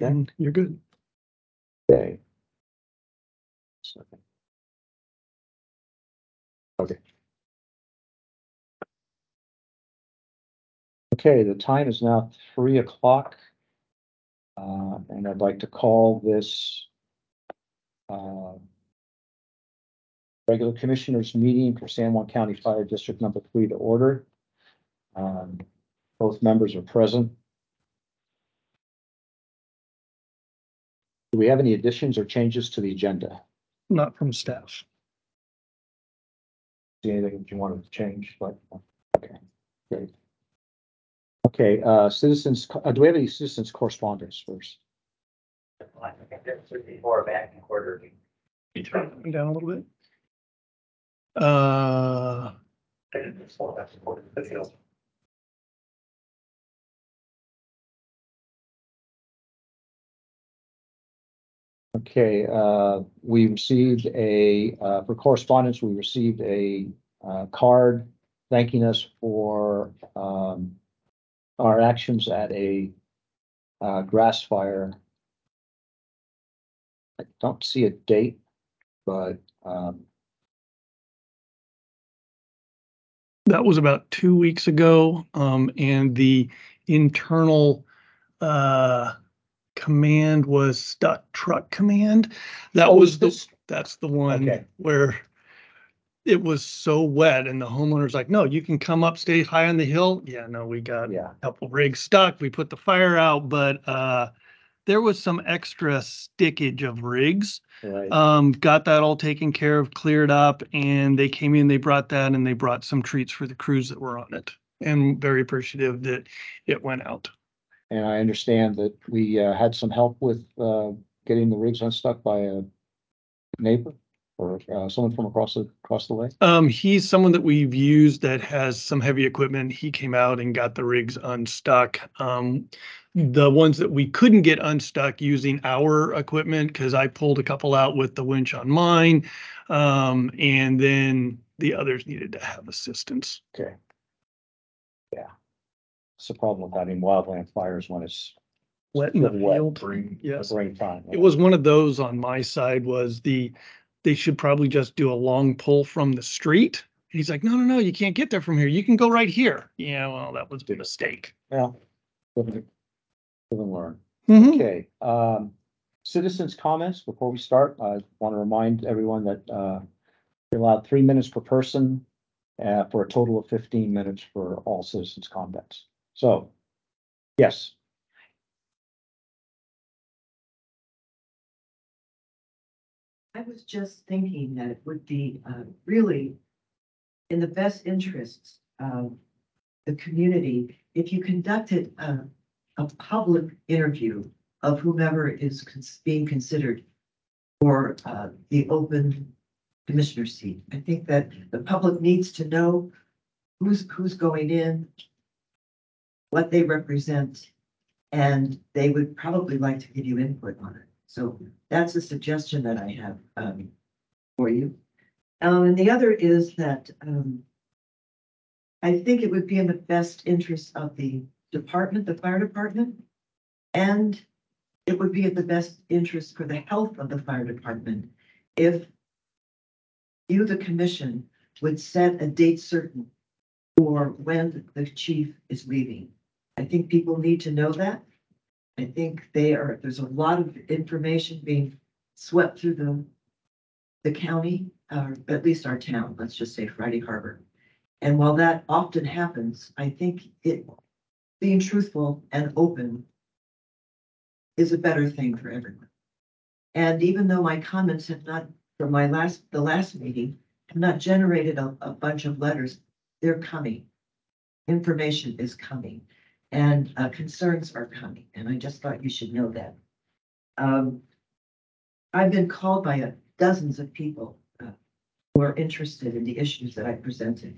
and you're good. Okay. Okay. Okay, the time is now 3 o'clock. And I'd like to call this regular commissioners meeting for San Juan County Fire District number 3 to order. Both members are present. Do we have any additions or changes to the agenda? Not from staff. See anything that you wanted to change? But okay, great. Okay, citizens, do we have any citizens correspondence first? I think there's more back in quarter. You turn it down a little bit. Okay, we received for correspondence, we received a card thanking us for our actions at a grass fire. I don't see a date, but That was about 2 weeks ago. And the internal command was Stuck Truck Command. That's the one Okay. where it was so wet and the homeowner's like, no, you can come up, stay high on the hill. Yeah, no, we got a couple rigs stuck. We put the fire out, but there was some extra stickage of rigs. Right. Got that all taken care of, cleared up, and they came in, they brought that, and they brought some treats for the crews that were on it. And very appreciative that it went out. And I understand that we had some help with getting the rigs unstuck by a neighbor or someone from across the way. He's someone that we've used that has some heavy equipment. He came out and got the rigs unstuck. The ones that we couldn't get unstuck using our equipment, because I pulled a couple out with the winch on mine. And then the others needed to have assistance. Okay. Yeah. It's a problem with having wildland fires when it's Wet in the field. Yes. Rain time. It was one of those on my side was they should probably just do a long pull from the street. And he's like, no, you can't get there from here. You can go right here. Yeah, well, that was a mistake. Yeah. Live and learn. Mhm. Okay, citizens' comments before we start. I want to remind everyone that you're allowed 3 minutes per person for a total of 15 minutes for all citizens' comments. So, yes. I was just thinking that it would be really in the best interests of the community if you conducted a public interview of whomever is being considered for the open commissioner seat. I think that the public needs to know who's going in, what they represent, and they would probably like to give you input on it. So that's a suggestion that I have for you. And the other is that I think it would be in the best interest of the department, the fire department, and it would be in the best interest for the health of the fire department if you, the commission, would set a date certain for when the chief is leaving. I think people need to know that. I think there's a lot of information being swept through the county, or at least our town, let's just say Friday Harbor. And while that often happens, I think being truthful and open is a better thing for everyone. And even though my comments have not, from the last meeting, have not generated a bunch of letters, they're coming. Information is coming. And concerns are coming, and I just thought you should know that. I've been called by dozens of people who are interested in the issues that I presented.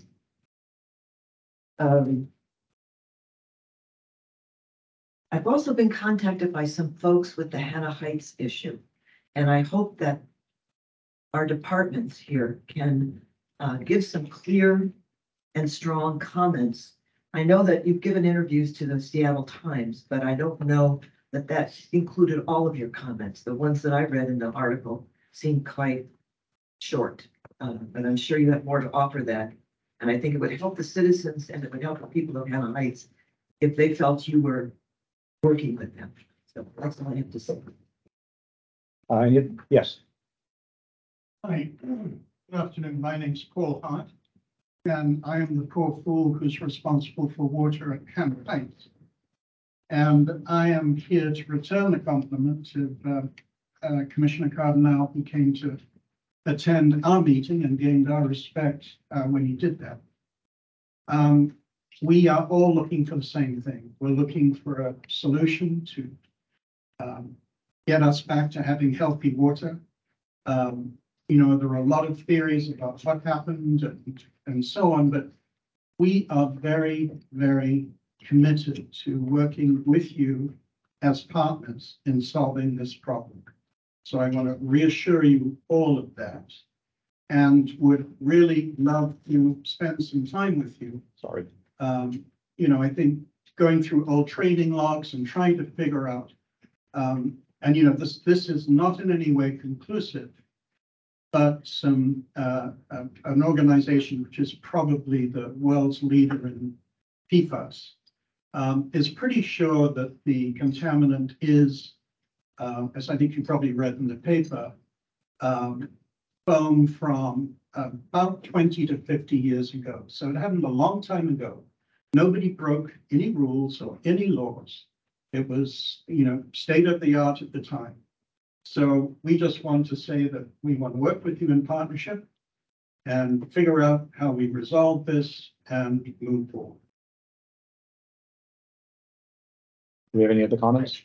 I've also been contacted by some folks with the Hannah Heights issue, and I hope that our departments here can give some clear and strong comments. I know that you've given interviews to the Seattle Times, but I don't know that included all of your comments. The ones that I read in the article seemed quite short. But I'm sure you have more to offer that. And I think it would help the citizens and it would help the people of Hannah Heights if they felt you were working with them. So that's all I have to say. Yes, Hi, good afternoon. My name's Paul Hart, and I am the poor fool who's responsible for water at Hannah Heights. And I am here to return the compliment of Commissioner Cardinal, who came to attend our meeting and gained our respect when he did that. We are all looking for the same thing. We're looking for a solution to get us back to having healthy water. You know, there are a lot of theories about what happened and so on, but we are very, very committed to working with you as partners in solving this problem. So I want to reassure you all of that and would really love to spend some time with you. sorry. You know, I think going through old training logs and trying to figure out, and you know, this is not in any way conclusive, but some an organization which is probably the world's leader in PFAS is pretty sure that the contaminant is, as I think you probably read in the paper, foam from about 20 to 50 years ago. So it happened a long time ago. Nobody broke any rules or any laws. It was, you know, state of the art at the time. So we just want to say that we want to work with you in partnership and figure out how we resolve this and move forward. Do we have any other comments?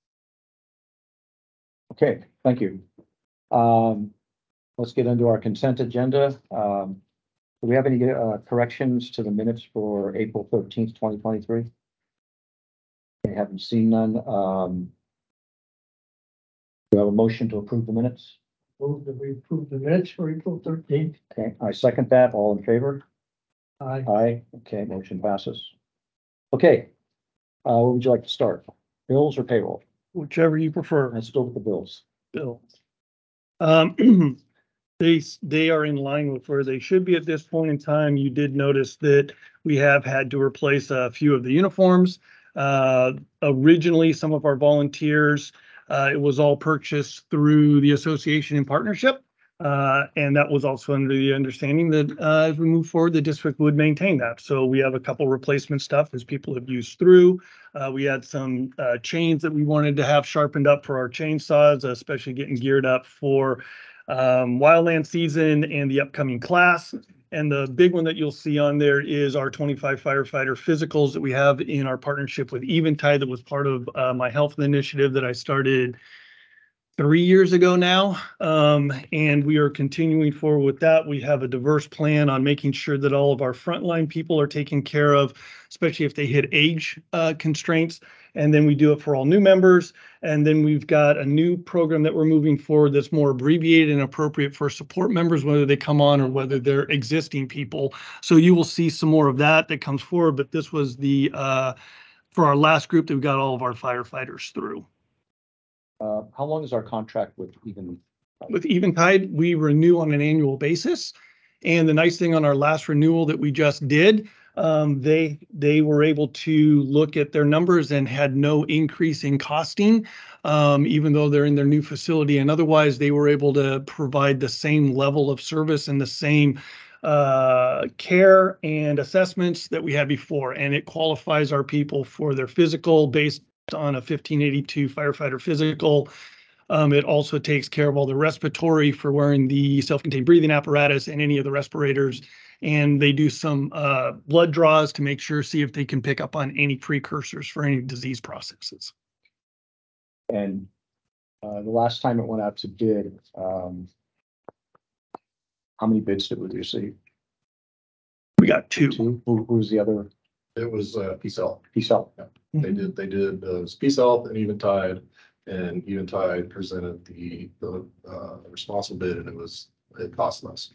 Okay, thank you. Let's get into our consent agenda. Do we have any corrections to the minutes for April 13th, 2023? I haven't seen none. Do we have a motion to approve the minutes? Move that we approve the minutes for April 13th. Okay, I second that. All in favor? Aye. Aye. Okay, motion passes. Okay, what would you like to start? Bills or payroll? Whichever you prefer, Let's go with the bills. Bill. They are in line with where they should be at this point in time. You did notice that we have had to replace a few of the uniforms. Originally, some of our volunteers, it was all purchased through the association in partnership. And that was also under the understanding that as we move forward, the district would maintain that. So we have a couple replacement stuff as people have used through. We had some chains that we wanted to have sharpened up for our chainsaws, especially getting geared up for wildland season and the upcoming class. And the big one that you'll see on there is our 25 firefighter physicals that we have in our partnership with Eventide that was part of my health initiative that I started 3 years ago now. And we are continuing forward with that. We have a diverse plan on making sure that all of our frontline people are taken care of, especially if they hit age constraints. And then we do it for all new members. And then we've got a new program that we're moving forward that's more abbreviated and appropriate for support members, whether they come on or whether they're existing people. So you will see some more of that comes forward. But this was the for our last group that we got all of our firefighters through. How long is our contract with With Eventide, we renew on an annual basis. And the nice thing on our last renewal that we just did, they were able to look at their numbers and had no increase in costing, even though they're in their new facility. And otherwise, they were able to provide the same level of service and the same care and assessments that we had before. And it qualifies our people for their physical based on a 1582 firefighter physical. It also takes care of all the respiratory for wearing the self-contained breathing apparatus and any of the respirators. And they do some blood draws to make sure, see if they can pick up on any precursors for any disease processes. And the last time it went out to bid, how many bids did we receive? We got two. Who was the other? It was Peace Health. Peace Health. They did Peace Health and Eventide presented the responsible bid, and it cost less.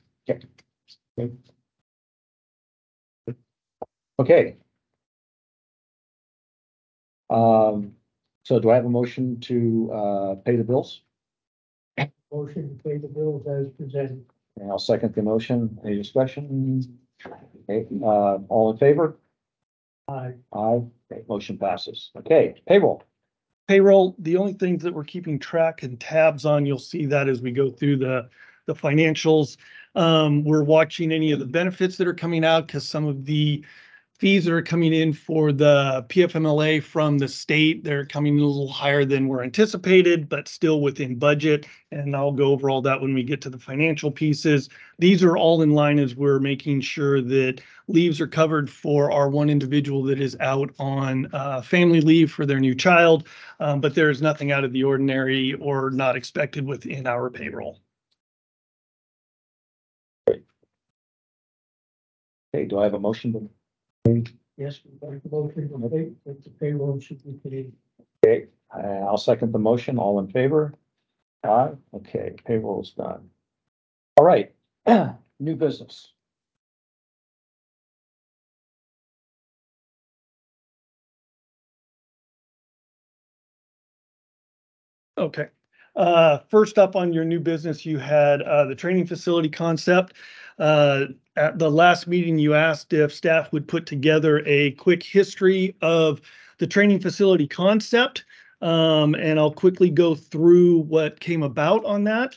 Okay. So do I have a motion to, pay the bills? Motion to pay the bills as presented. And I'll second the motion. Any discussion? Okay, all in favor? Aye. Aye. Okay, motion passes. Okay, payroll. Payroll, the only things that we're keeping track and tabs on, you'll see that as we go through the financials. We're watching any of the benefits that are coming out because some of the fees that are coming in for the PFMLA from the state, they're coming in a little higher than were anticipated, but still within budget. And I'll go over all that when we get to the financial pieces. These are all in line as we're making sure that leaves are covered for our one individual that is out on family leave for their new child. But there's nothing out of the ordinary or not expected within our payroll. Okay, do I have a motion to? Yes, we make the motion to pay, that the payroll should be paid. Okay, I'll second the motion. All in favor? Aye. Okay, payroll is done. All right, new business. Okay. First up on your new business, you had the training facility concept. At the last meeting, you asked if staff would put together a quick history of the training facility concept. And I'll quickly go through what came about on that.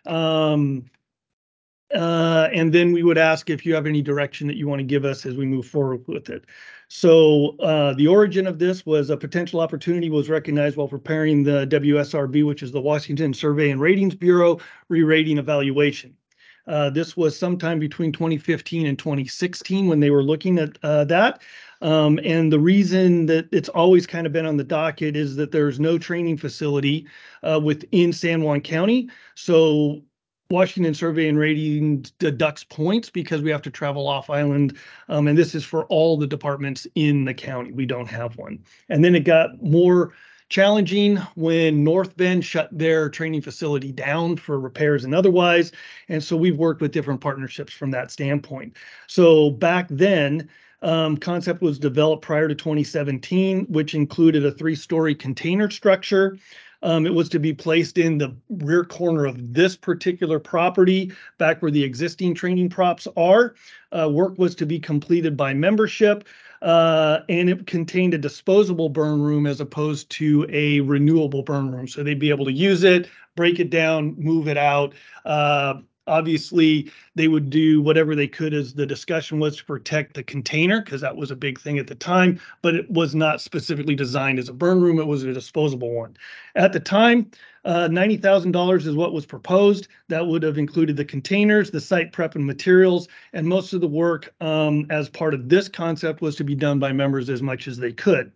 And then we would ask if you have any direction that you want to give us as we move forward with it. So the origin of this was a potential opportunity was recognized while preparing the WSRB, which is the Washington Survey and Ratings Bureau re-rating evaluation. This was sometime between 2015 and 2016 when they were looking at that. And the reason that it's always kind of been on the docket is that there's no training facility within San Juan County. So Washington Survey and Rating deducts points because we have to travel off island. And this is for all the departments in the county. We don't have one. And then it got more challenging when North Bend shut their training facility down for repairs and otherwise. And so we've worked with different partnerships from that standpoint. So back then, concept was developed prior to 2017, which included a 3-story container structure. It was to be placed in the rear corner of this particular property, back where the existing training props are. Work was to be completed by membership, and it contained a disposable burn room as opposed to a renewable burn room. So they'd be able to use it, break it down, move it out. Obviously, they would do whatever they could as the discussion was to protect the container, because that was a big thing at the time, but it was not specifically designed as a burn room. It was a disposable one. At the time, $90,000 is what was proposed. That would have included the containers, the site prep and materials, and most of the work as part of this concept was to be done by members as much as they could.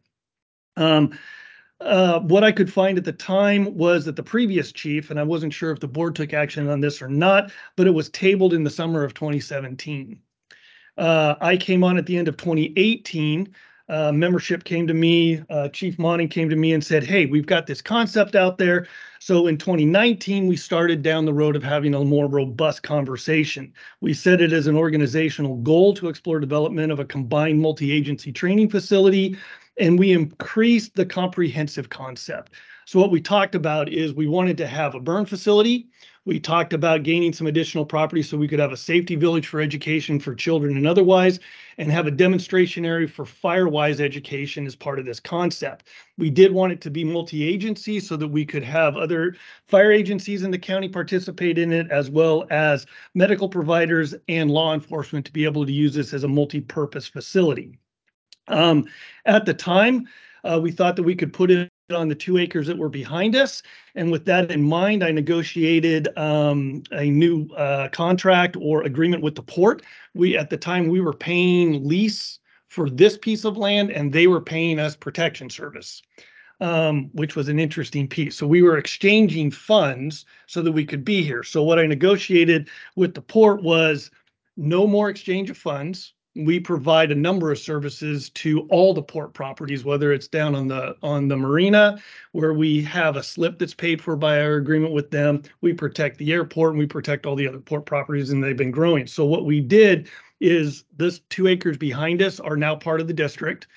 What I could find at the time was that the previous chief, and I wasn't sure if the board took action on this or not, but it was tabled in the summer of 2017. I came on at the end of 2018. Membership came to me, Chief Monning came to me and said, hey, we've got this concept out there. So in 2019, we started down the road of having a more robust conversation. We set it as an organizational goal to explore development of a combined multi-agency training facility, and we increased the comprehensive concept. So what we talked about is we wanted to have a burn facility. We talked about gaining some additional property so we could have a safety village for education for children and otherwise, and have a demonstration area for fire-wise education as part of this concept. We did want it to be multi-agency so that we could have other fire agencies in the county participate in it, as well as medical providers and law enforcement to be able to use this as a multi-purpose facility. At the time, we thought that we could put it on the 2 acres that were behind us. And with that in mind, I negotiated a new contract or agreement with the port. At the time, we were paying lease for this piece of land and they were paying us protection service, which was an interesting piece. So we were exchanging funds so that we could be here. So what I negotiated with the port was no more exchange of funds. We provide a number of services to all the port properties, whether it's down on the marina, where we have a slip that's paid for by our agreement with them. We protect the airport and we protect all the other port properties, and they've been growing. So what we did is this 2 acres behind us are now part of the district.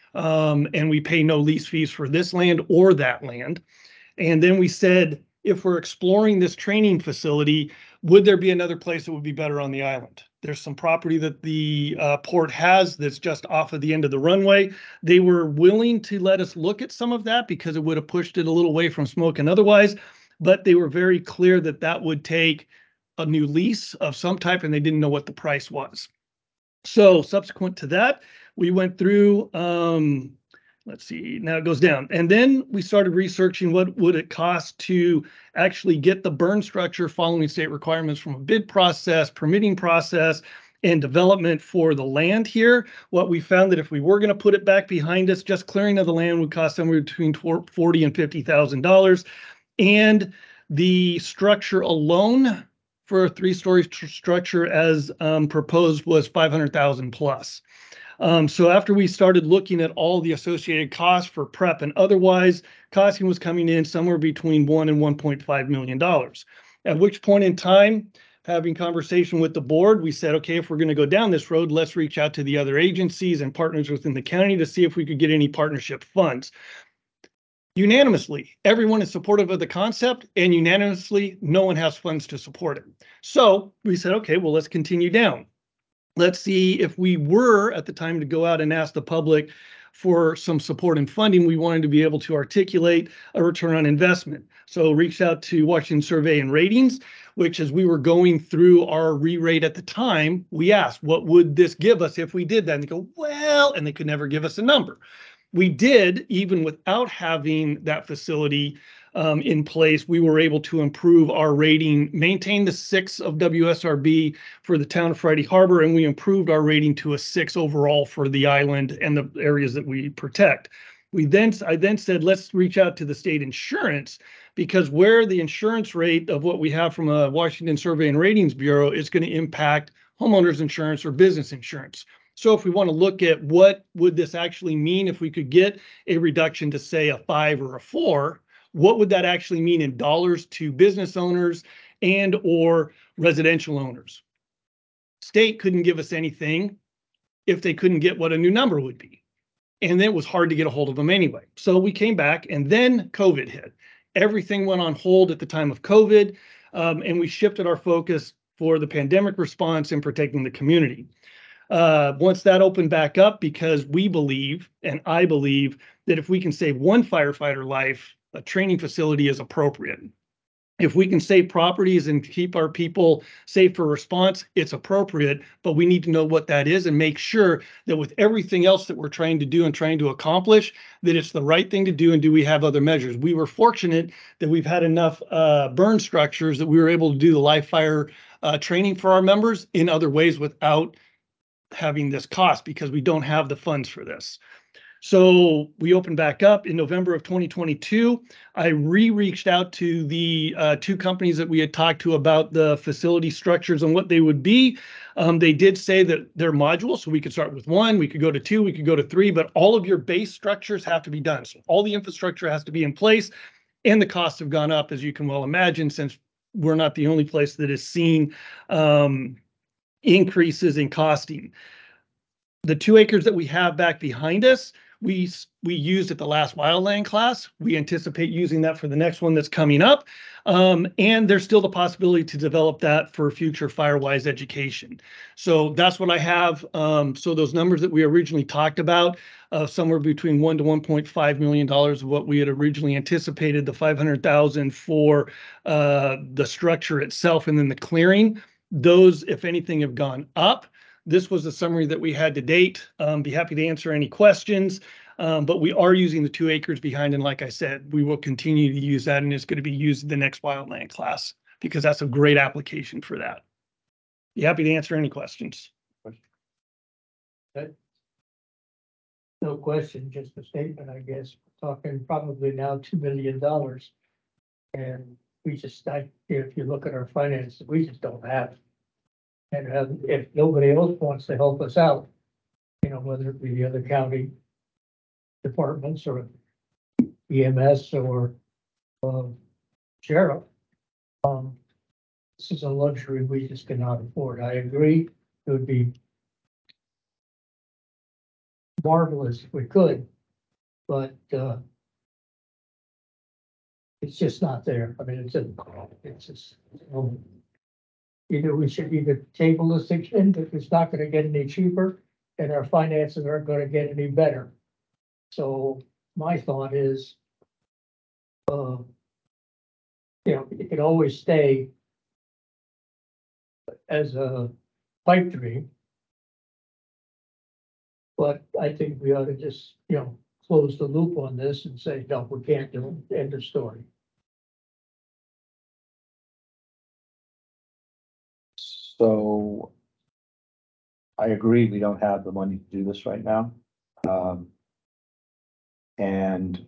And we pay no lease fees for this land or that land. And then we said, if we're exploring this training facility, would there be another place that would be better on the island? There's some property that the port has that's just off of the end of the runway. They were willing to let us look at some of that because it would have pushed it a little away from smoke and otherwise, but they were very clear that that would take a new lease of some type and they didn't know what the price was. So subsequent to that, we went through, let's see, now it goes down. And then we started researching what would it cost to actually get the burn structure following state requirements from a bid process, permitting process, and development for the land here. What we found that if we were going to put it back behind us, just clearing of the land would cost somewhere between $40,000 and $50,000. And the structure alone for a 3-story structure as proposed was 500,000 plus. So after we started looking at all the associated costs for prep and otherwise, costing was coming in somewhere between $1 and $1.5 million. At which point in time, having conversation with the board, we said, okay, if we're going to go down this road, let's reach out to the other agencies and partners within the county to see if we could get any partnership funds. Unanimously, everyone is supportive of the concept, and unanimously, no one has funds to support it. So we said, okay, well, let's continue down. Let's see if we were at the time to go out and ask the public for some support and funding, we wanted to be able to articulate a return on investment. So reached out to Washington Survey and Ratings, which as we were going through our re-rate at the time, we asked, what would this give us if we did that? And they go, well, and they could never give us a number. We did, even without having that facility in place, we were able to improve our rating, maintain the 6 of WSRB for the town of Friday Harbor, and we improved our rating to a 6 overall for the island and the areas that we protect. I then said, let's reach out to the state insurance, because where the insurance rate of what we have from a Washington Survey and Ratings Bureau is going to impact homeowners insurance or business insurance. So if we want to look at what would this actually mean if we could get a reduction to say a 5 or a 4, what would that actually mean in dollars to business owners and or residential owners? State couldn't give us anything if they couldn't get what a new number would be. And then it was hard to get a hold of them anyway. So we came back and then COVID hit. Everything went on hold at the time of COVID, and we shifted our focus for the pandemic response and protecting the community. Once that opened back up, because we believe, and I believe, that if we can save one firefighter life, a training facility is appropriate. If we can save properties and keep our people safe for response, it's appropriate, but we need to know what that is and make sure that with everything else that we're trying to do and trying to accomplish, that it's the right thing to do, and do we have other measures? We were fortunate that we've had enough burn structures that we were able to do the live fire training for our members in other ways without having this cost, because we don't have the funds for this. So we opened back up in November of 2022. I reached out to the 2 companies that we had talked to about the facility structures and what they would be. They did say that they're modular, so we could start with 1, we could go to 2, we could go to 3, but all of your base structures have to be done. So all the infrastructure has to be in place, and the costs have gone up, as you can well imagine, since we're not the only place that has seen increases in costing. The 2 acres that we have back behind us, we used at the last wildland class. We anticipate using that for the next one that's coming up. And there's still the possibility to develop that for future Firewise education. So that's what I have. So those numbers that we originally talked about, somewhere between $1 to $1.5 million of what we had originally anticipated, the 500,000 for the structure itself, and then the clearing. Those, if anything, have gone up. This was the summary that we had to date. Be happy to answer any questions, but we are using the 2 acres behind, and like I said, we will continue to use that, and it's going to be used in the next wildland class because that's a great application for that. Be happy to answer any questions. No question, just a statement, I guess. We're talking probably now $2 million. And we just, if you look at our finances, we just don't have it. And if nobody else wants to help us out, you know, whether it be the other county departments or EMS or sheriff, this is a luxury we just cannot afford. I agree. It would be marvelous if we could, but, it's just not there. I mean, it's just, either we should either table this again, if it's not gonna get any cheaper, and our finances aren't gonna get any better. So my thought is, it can always stay as a pipe dream. But I think we ought to just, close the loop on this and say, no, we can't do it, end of story. So I agree, we don't have the money to do this right now. And,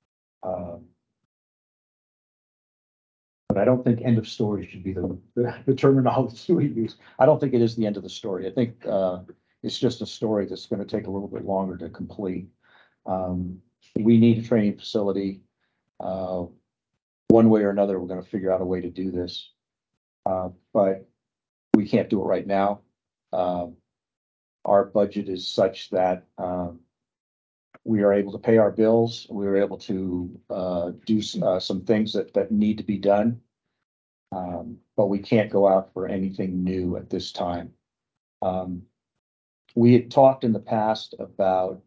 but I don't think end of story should be the terminology we use. I don't think it is the end of the story. I think, it's just a story that's gonna take a little bit longer to complete. We need a training facility. One way or another, we're gonna figure out a way to do this. But we can't do it right now. Our budget is such that, we are able to pay our bills. We are able to, do some things that need to be done. But we can't go out for anything new at this time. We had talked in the past about,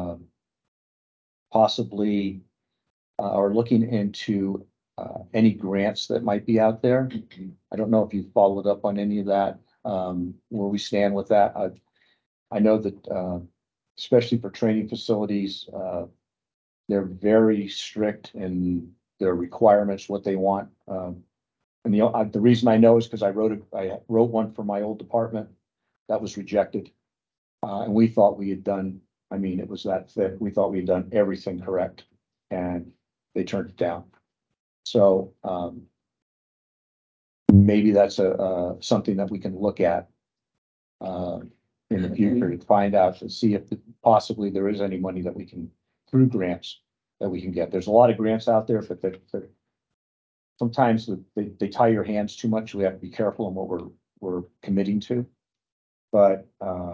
possibly, or looking into, any grants that might be out there. I don't know if you've followed up on any of that, where we stand with that. I know that, especially for training facilities, they're very strict in their requirements, what they want. And the reason I know is because I wrote one for my old department that was rejected. And we thought we had done, I mean, it was that thick. We thought we had done everything correct, and they turned it down. So, maybe that's something that we can look at, in the future to find out, and see if possibly there is any money that we can, through grants, that we can get. There's a lot of grants out there, but sometimes they tie your hands too much. We have to be careful on what we're committing to. But,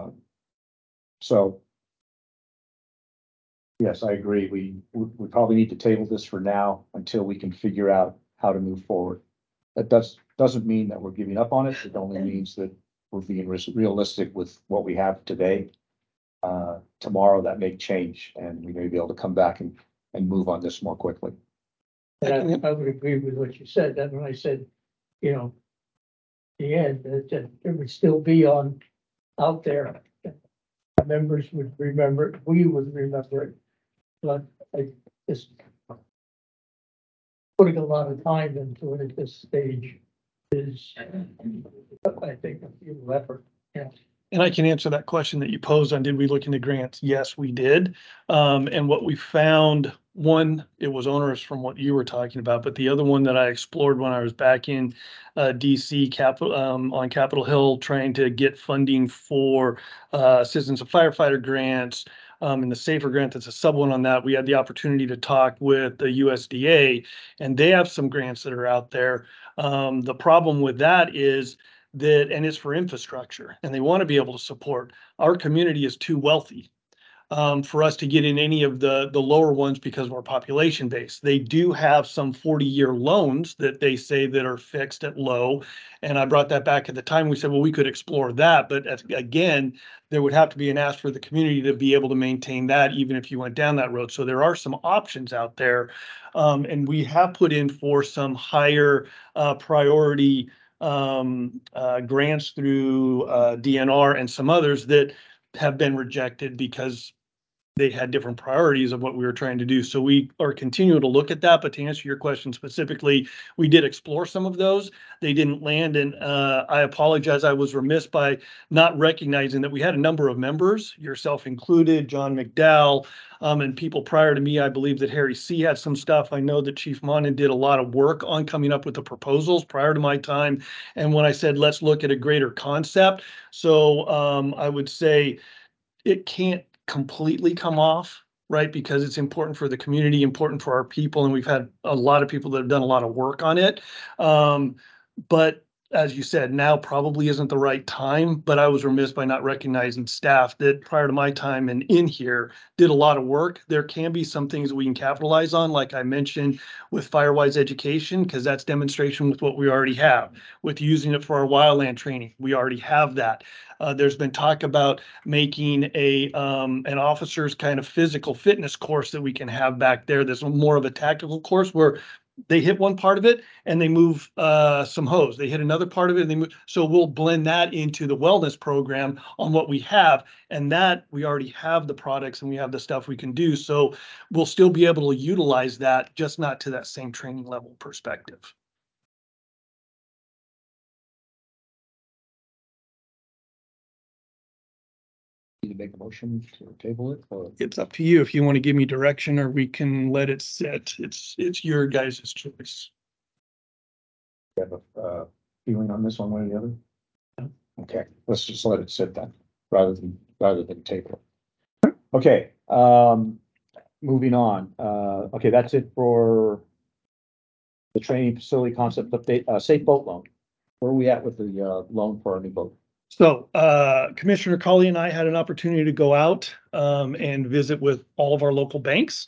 so yes, I agree. We probably need to table this for now until we can figure out how to move forward. That doesn't mean that we're giving up on it. It only means that we're being realistic with what we have today. Tomorrow that may change, and we may be able to come back and move on this more quickly. And I would agree with what you said. That when I said, the end, that it would still be out there. Members would remember it, we would remember it. But I just putting a lot of time into it at this stage is, I think, a few effort. Yeah. And I can answer that question that you posed on, did we look into grants? Yes, we did. And what we found, one, it was onerous from what you were talking about, but the other one that I explored when I was back in DC on Capitol Hill, trying to get funding for Citizens of Firefighter grants, and the SAFER grant, that's a sub one on that. We had the opportunity to talk with the USDA, and they have some grants that are out there. The problem with that is that, and it's for infrastructure, and they want to be able to support. Our community is too wealthy for us to get in any of the lower ones because of our population base. They do have some 40-year loans that they say that are fixed at low. And I brought that back at the time. We said, well, we could explore that. But again, there would have to be an ask for the community to be able to maintain that, even if you went down that road. So there are some options out there. And we have put in for some higher priority grants through DNR and some others that have been rejected because they had different priorities of what we were trying to do. So we are continuing to look at that. But to answer your question specifically, we did explore some of those. They didn't land. And I apologize. I was remiss by not recognizing that we had a number of members, yourself included, John McDowell, and people prior to me. I believe that Harry C. had some stuff. I know that Chief Monin did a lot of work on coming up with the proposals prior to my time. And when I said, let's look at a greater concept. So I would say it can't completely come off, right? Because it's important for the community, important for our people. And we've had a lot of people that have done a lot of work on it. But as you said, now probably isn't the right time, but I was remiss by not recognizing staff that prior to my time and in here did a lot of work. There can be some things we can capitalize on, like I mentioned with Firewise education, because that's demonstration with what we already have. With using it for our wildland training, we already have that. There's been talk about making an officer's kind of physical fitness course that we can have back there. There's more of a tactical course where they hit one part of it and they move some hose. They hit another part of it and they move. So we'll blend that into the wellness program on what we have. And that we already have the products and we have the stuff we can do. So we'll still be able to utilize that, just not to that same training level perspective. Need to make a motion to table it, or It's up to you if you want to give me direction or we can let it sit. It's your guys' choice. have a feeling on this one way or the other? Okay, let's just let it sit then, rather than table it. Okay, moving on. Okay, that's it for the training facility concept update, safe boat loan. Where are we at with the loan for our new boat? So Commissioner Colley and I had an opportunity to go out and visit with all of our local banks.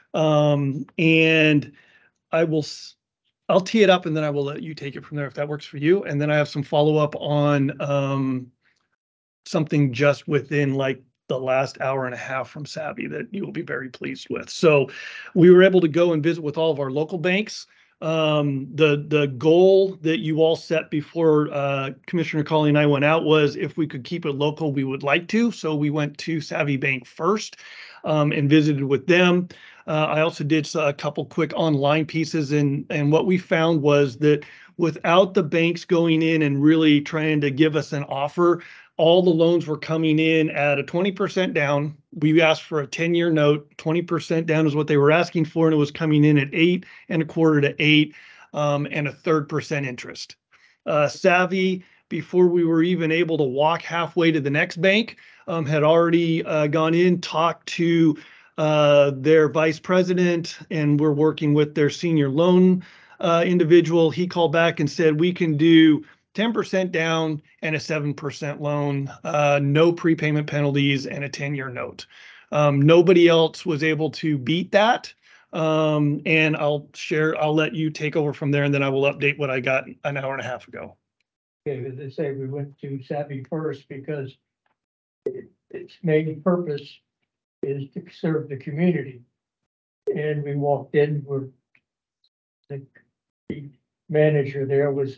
And I'll tee it up and then I will let you take it from there if that works for you. And then I have some follow-up on something just within like the last hour and a half from Savvy that you will be very pleased with. So we were able to go and visit with all of our local banks. The goal that you all set before Commissioner Colley and I went out was if we could keep it local, we would like to. So we went to Savvy Bank first and visited with them. I also did a couple quick online pieces, and what we found was that without the banks going in and really trying to give us an offer, all the loans were coming in at a 20% down. We asked for a 10-year note, 20% down is what they were asking for, and it was coming in at 8.25 to 8, and a 3% interest. Savvy, before we were even able to walk halfway to the next bank, had already gone in, talked to their vice president, and we're working with their senior loan individual. He called back and said, we can do 10% down and a 7% loan, no prepayment penalties, and a 10-year note. Nobody else was able to beat that. And I'll let you take over from there, and then I will update what I got an hour and a half ago. Okay, as they say, we went to Savvy first because its main purpose is to serve the community. And we walked in where the manager there was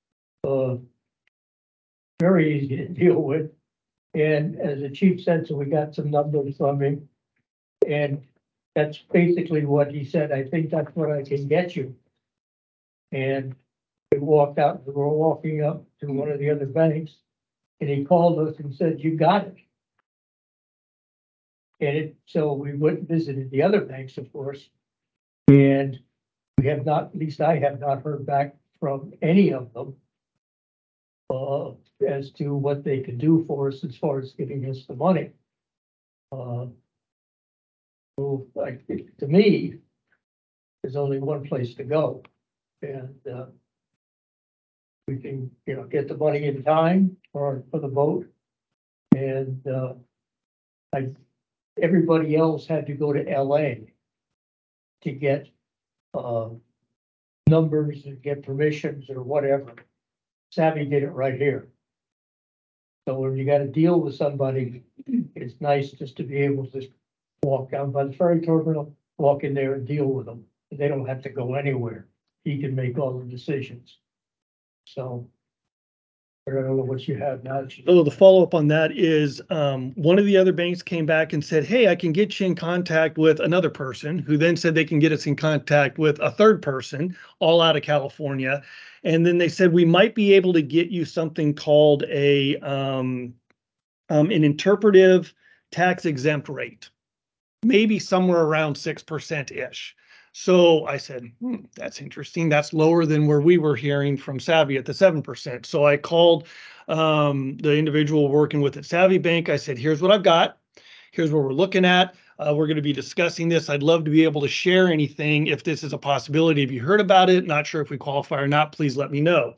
very easy to deal with. And as the chief said, so we got some numbers from him. And that's basically what he said. I think that's what I can get you. And we walked out, we were walking up to one of the other banks, and he called us and said, you got it. And so we went and visited the other banks, of course. And we have not, at least I have not heard back from any of them as to what they could do for us as far as giving us the money. So like, to me, there's only one place to go, and we can, get the money in time for the boat. And everybody else had to go to LA to get numbers and get permissions or whatever. Savvy did it right here. So when you got to deal with somebody, it's nice just to be able to just walk down by the ferry terminal, walk in there and deal with them. They don't have to go anywhere. He can make all the decisions. So I don't know what you have now. So the follow-up on that is one of the other banks came back and said, hey, I can get you in contact with another person, who then said they can get us in contact with a third person, all out of California. And then they said, we might be able to get you something called an interpretive tax exempt rate, maybe somewhere around 6%-ish. So I said, that's interesting. That's lower than where we were hearing from Savvy at the 7%. So I called the individual working with at Savvy Bank. I said, here's what I've got. Here's what we're looking at. We're going to be discussing this. I'd love to be able to share anything if this is a possibility. If you heard about it, not sure if we qualify or not, please let me know.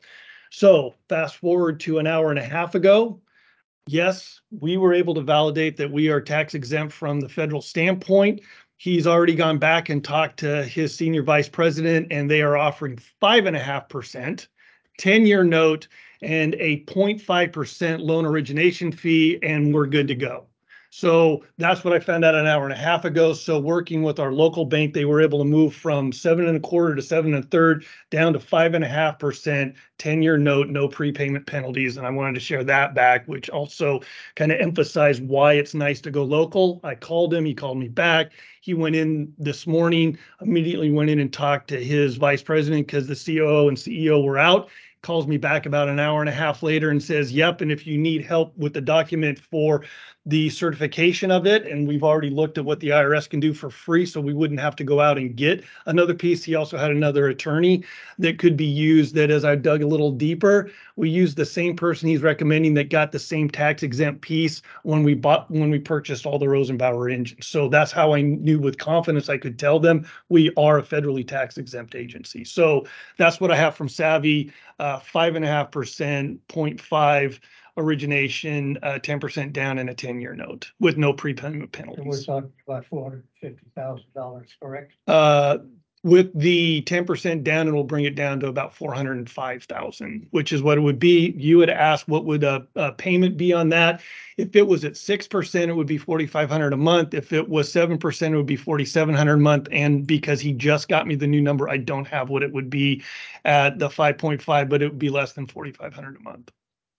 So fast forward to an hour and a half ago. Yes, we were able to validate that we are tax exempt from the federal standpoint. He's already gone back and talked to his senior vice president, and they are offering 5.5%, 10-year note, and a 0.5% loan origination fee, and we're good to go. So that's what I found out an hour and a half ago. So working with our local bank, they were able to move from 7.25% to 7.33% down to 5.5%, 10-year note, no prepayment penalties. And I wanted to share that back, which also kind of emphasized why it's nice to go local. I called him, he called me back. He went in this morning, immediately went in and talked to his vice president because the COO and CEO were out. Calls me back about an hour and a half later and says, yep, and if you need help with the document for the certification of it, and we've already looked at what the IRS can do for free, so we wouldn't have to go out and get another piece. He also had another attorney that could be used, that as I dug a little deeper, we used the same person he's recommending that got the same tax exempt piece when we purchased all the Rosenbauer engines. So that's how I knew with confidence I could tell them we are a federally tax exempt agency. So that's what I have from Savvy, 5.5%, 0.5 origination, 10% down, and a 10-year note with no prepayment And we're penalties. talking about $450,000, correct? With the 10% down, it'll bring it down to about 405,000, which is what it would be. You had asked what would a payment be on that. If it was at 6%, it would be 4,500 a month. If it was 7%, it would be 4,700 a month. And because he just got me the new number, I don't have what it would be at the 5.5, but it would be less than 4,500 a month.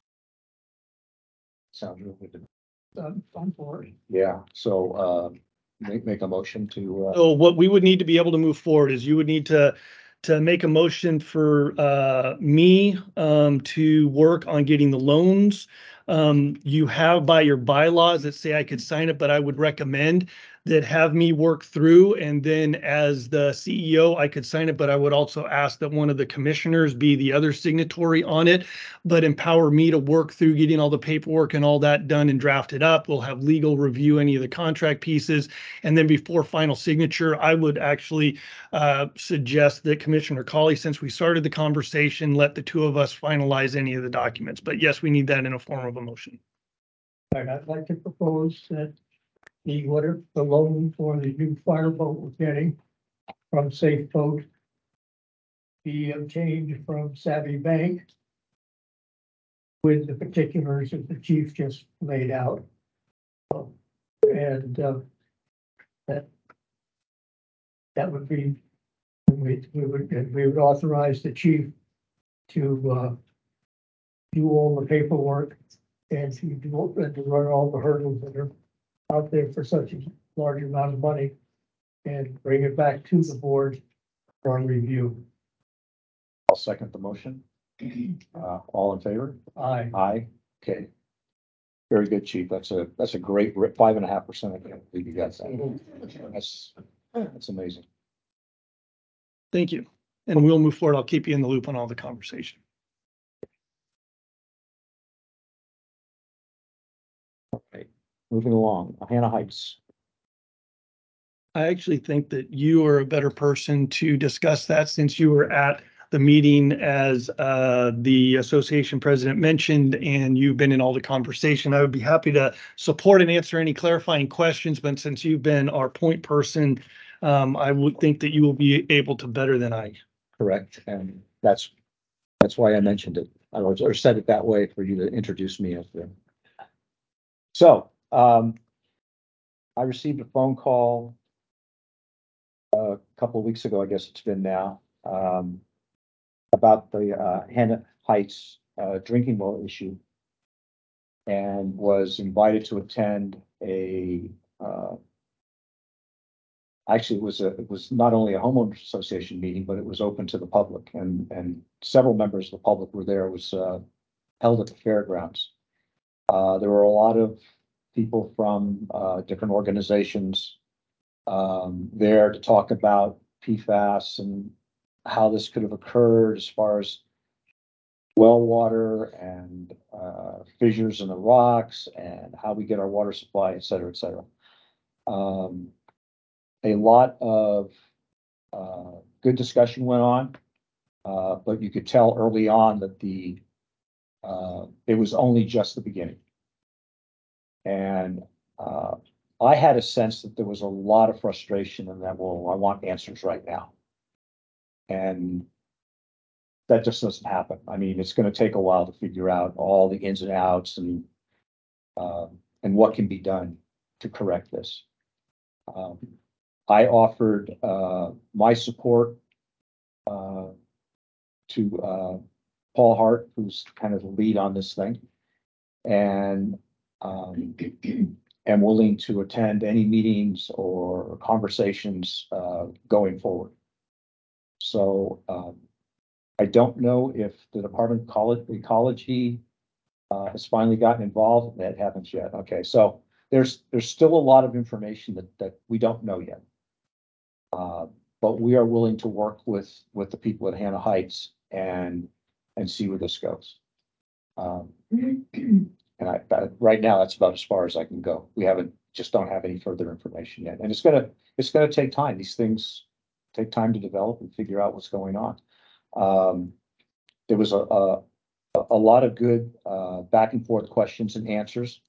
Sounds really good. I'm for it. Yeah, so, make a motion to, So what we would need to be able to move forward is you would need to make a motion for me to work on getting the loans. You have by your bylaws that say I could sign it, but I would recommend that have me work through, and then as the CEO, I could sign it, but I would also ask that one of the commissioners be the other signatory on it, but empower me to work through getting all the paperwork and all that done and drafted up. We'll have legal review any of the contract pieces. And then before final signature, I would actually suggest that Commissioner Colley, since we started the conversation, let the two of us finalize any of the documents. But yes, we need that in a form of a motion. All right, I'd like to propose that the loan for the new fireboat we're getting from Safe Boat be obtained from Savvy Bank with the particulars that the chief just laid out. And that would be, we would authorize the chief to do all the paperwork and to run all the hurdles that are out there for such a large amount of money and bring it back to the board for review. I'll second the motion. All in favor? Aye. Aye, okay. Very good, chief. That's a great 5.5%. I can't believe you got that. That's amazing. Thank you. And we'll move forward. I'll keep you in the loop on all the conversation. Okay, moving along, Hannah Heights. I actually think that you are a better person to discuss that since you were at the meeting as the association president mentioned, and you've been in all the conversation. I would be happy to support and answer any clarifying questions, but since you've been our point person, I would think that you will be able to better than I. Correct, and that's why I mentioned it. Or said it that way for you to introduce me as the. So, I received a phone call a couple of weeks ago, I guess it's been now, about the Hannah Heights drinking water issue, and was invited to attend a actually it was not only a homeowners association meeting, but it was open to the public, and several members of the public were there. It was held at the fairgrounds. There were a lot of people from different organizations there to talk about PFAS and how this could have occurred as far as well water and fissures in the rocks and how we get our water supply, et cetera, et cetera. A lot of good discussion went on. But you could tell early on that it was only just the beginning. And, I had a sense that there was a lot of frustration and that, well, I want answers right now. And that just doesn't happen. I mean, it's gonna take a while to figure out all the ins and outs and what can be done to correct this. I offered, my support, to, Paul Hart, who's kind of the lead on this thing. And, am willing to attend any meetings or conversations, going forward. So, I don't know if the Department of Ecology has finally gotten involved. That happens yet. Okay, so there's still a lot of information that we don't know yet. But we are willing to work with the people at Hannah Heights and see where this goes. And right now, that's about as far as I can go. We just don't have any further information yet. And it's gonna take time. These things take time to develop and figure out what's going on. There was a lot of good, back and forth questions and answers.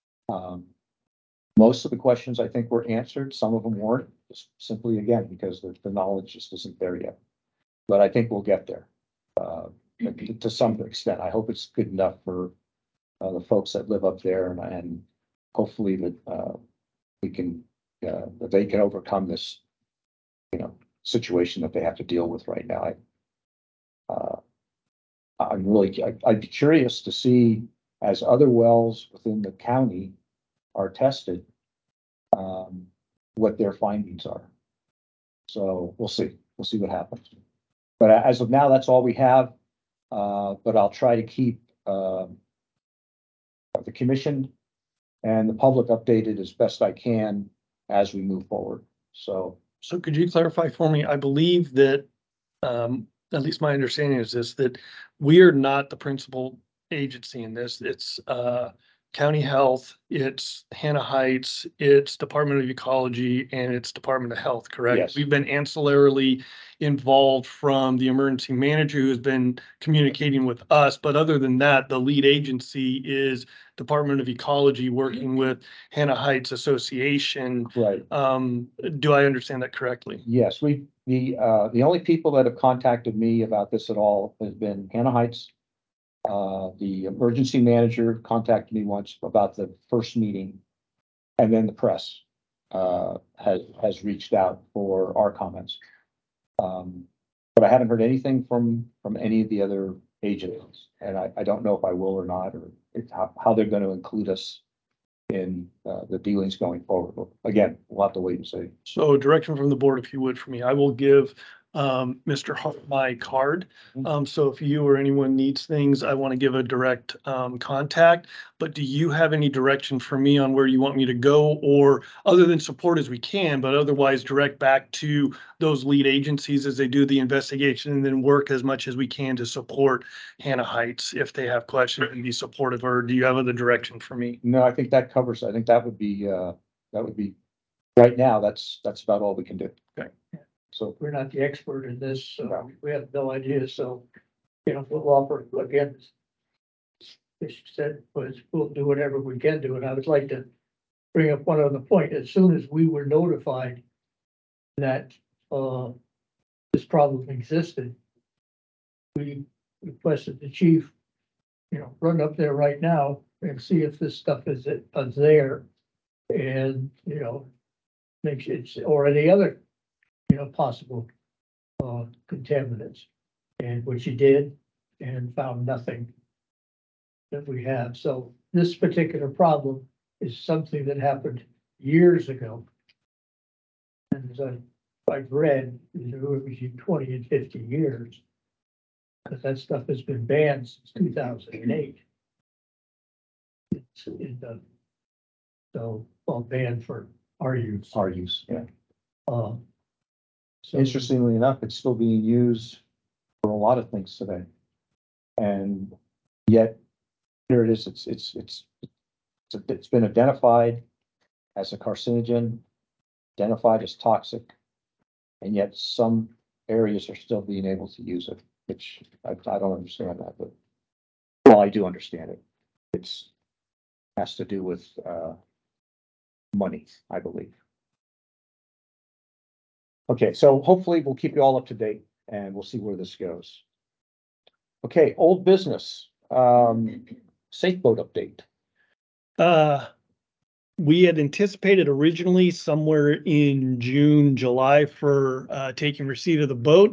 Most of the questions I think were answered. Some of them weren't, just simply again, because the knowledge just isn't there yet. But I think we'll get there, to some extent. I hope it's good enough for the folks that live up there, and hopefully that we can, that they can overcome this, situation that they have to deal with right now. I'd be curious to see, as other wells within the county are tested, what their findings are. So we'll see what happens. But as of now, that's all we have. But I'll try to keep the commission and the public updated as best I can as we move forward. So could you clarify for me? I believe that, at least my understanding is this, that we are not the principal agency in this. It's, County Health, it's Hannah Heights, it's Department of Ecology, and it's Department of Health, correct? Yes. We've been ancillarily involved from the emergency manager who's been communicating with us, but other than that, the lead agency is Department of Ecology working with Hannah Heights Association. right. Do I understand that correctly? Yes, the only people that have contacted me about this at all has been Hannah Heights. The emergency manager contacted me once about the first meeting, and then the press has reached out for our comments. But I haven't heard anything from any of the other agents, and I don't know if I will or not, or how they're going to include us in the dealings going forward. Again, we'll have to wait and see. So direction from the board, if you would, for me, I will give Mr. Hart my card. So if you or anyone needs things, I want to give a direct contact. But do you have any direction for me on where you want me to go, or other than support as we can, but otherwise direct back to those lead agencies as they do the investigation, and then work as much as we can to support Hannah Heights if they have questions and be supportive? Or do you have other direction for me? No, I think that covers. I think that would be right now. That's about all we can do. Okay. So We're not the expert in this, so No. we have no idea, so, we'll offer, again, as you said, we'll do whatever we can do, and I would like to bring up one other point. As soon as we were notified that, this problem existed, we requested the chief, run up there right now and see if this stuff is there, and, make sure it's, or any other possible contaminants, and which he did and found nothing that we have. So this particular problem is something that happened years ago. And as I've read, between 20 and 50 years. But that stuff has been banned since 2008. Well, banned for our use. our use, yeah. So Interestingly enough, it's still being used for a lot of things today. And yet, here it is, it's been identified as a carcinogen, identified as toxic, and yet some areas are still being able to use it. which I don't understand that, but, well, I do understand it. It's, has to do with, money, I believe. Okay, so hopefully we'll keep you all up to date and we'll see where this goes. Okay, old business, safe boat update. We had anticipated originally somewhere in June, July for taking receipt of the boat.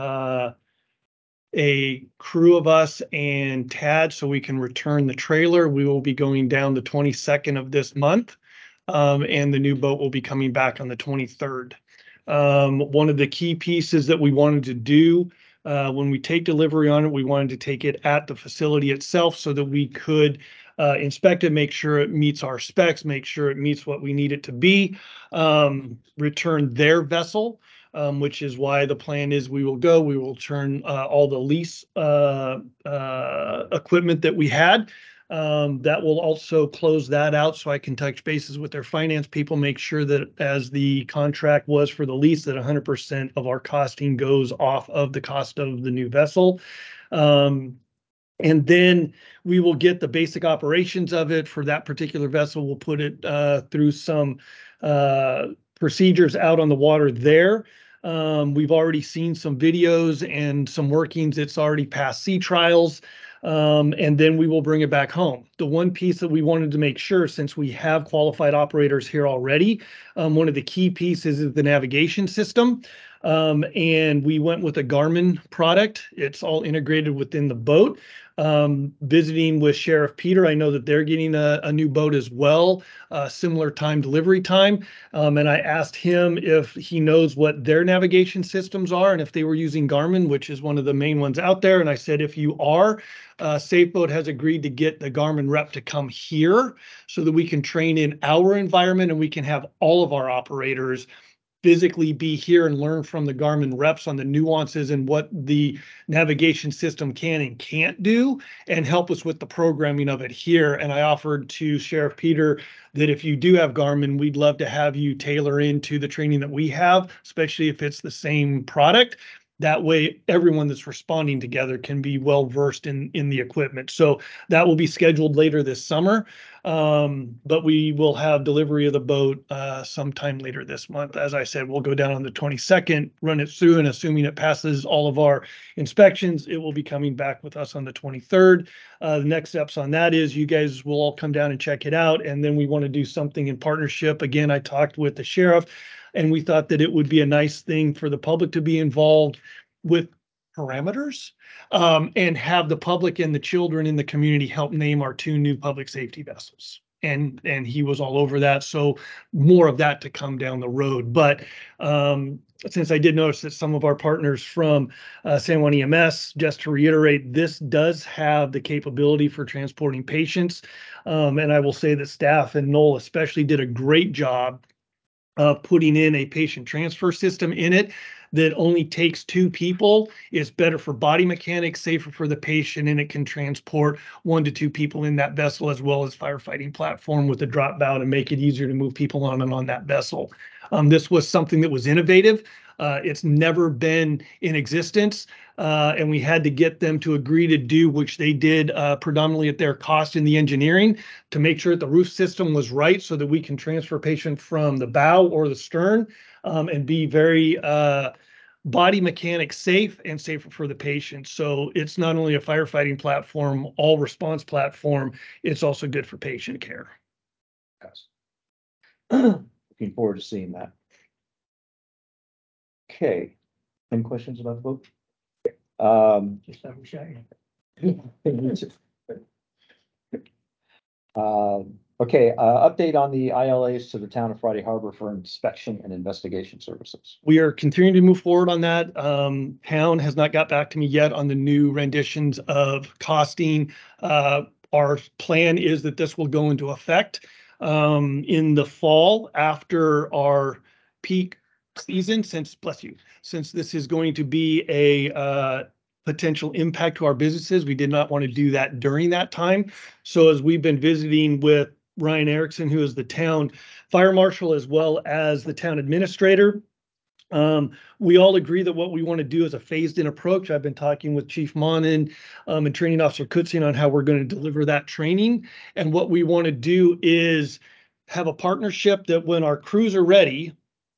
A crew of us and Tad, so we can return the trailer. We will be going down the 22nd of this month. And the new boat will be coming back on the 23rd. One of the key pieces that we wanted to do when we take delivery on it, we wanted to take it at the facility itself so that we could inspect it, make sure it meets our specs, make sure it meets what we need it to be, return their vessel, which is why the plan is we will turn all the lease equipment that we had. That will also close that out so I can touch bases with their finance people, make sure that as the contract was for the lease, that 100% of our costing goes off of the cost of the new vessel. And then we will get the basic operations of it for that particular vessel. We'll put it through some procedures out on the water there. We've already seen some videos and some workings. It's already passed sea trials. And then we will bring it back home. The one piece that we wanted to make sure, since we have qualified operators here already, one of the key pieces is the navigation system. And we went with a Garmin product. It's all integrated within the boat. Visiting with Sheriff Peter, I know that they're getting a new boat as well, similar delivery time. And I asked him if he knows what their navigation systems are and if they were using Garmin, which is one of the main ones out there. And I said, if you are, SafeBoat has agreed to get the Garmin rep to come here so that we can train in our environment and we can have all of our operators physically be here and learn from the Garmin reps on the nuances and what the navigation system can and can't do, and help us with the programming of it here. And I offered to Sheriff Peter that if you do have Garmin, we'd love to have you tailor into the training that we have, especially if it's the same product. That way, everyone that's responding together can be well versed in the equipment. So that will be scheduled later this summer. But we will have delivery of the boat sometime later this month. As I said, we'll go down on the 22nd, run it through, and assuming it passes all of our inspections, it will be coming back with us on the 23rd. The next steps on that is you guys will all come down and check it out. And then we want to do something in partnership. Again, I talked with the sheriff, and we thought that it would be a nice thing for the public to be involved with parameters, and have the public and the children in the community help name our 2 new public safety vessels. And he was all over that. So more of that to come down the road. But since I did notice that some of our partners from San Juan EMS, just to reiterate, this does have the capability for transporting patients. And I will say that staff and Noel especially did a great job of putting in a patient transfer system in it that only takes 2 people. It's better for body mechanics, safer for the patient, and it can transport 1 to 2 people in that vessel, as well as firefighting platform with a drop bow to make it easier to move people on and on that vessel. This was something that was innovative. It's never been in existence, and we had to get them to agree to do, which they did predominantly at their cost in the engineering, to make sure that the roof system was right so that we can transfer patient from the bow or the stern, and be very body mechanic safe and safer for the patient. So it's not only a firefighting platform, all response platform, it's also good for patient care. Yes. Looking forward to seeing that. Okay, any questions about the boat? Just have a shine. Okay, update on the ILAs to the town of Friday Harbor for inspection and investigation services. We are continuing to move forward on that. Town has not got back to me yet on the new renditions of costing. Our plan is that this will go into effect in the fall after our peak season, since this is going to be a potential impact to our businesses. We did not want to do that during that time. So as we've been visiting with Ryan Erickson, who is the town fire marshal, as well as the town administrator, We all agree that what we want to do is a phased in approach. I've been talking with Chief Monin, and Training Officer Kutzian on how we're going to deliver that training. And what we want to do is have a partnership that when our crews are ready,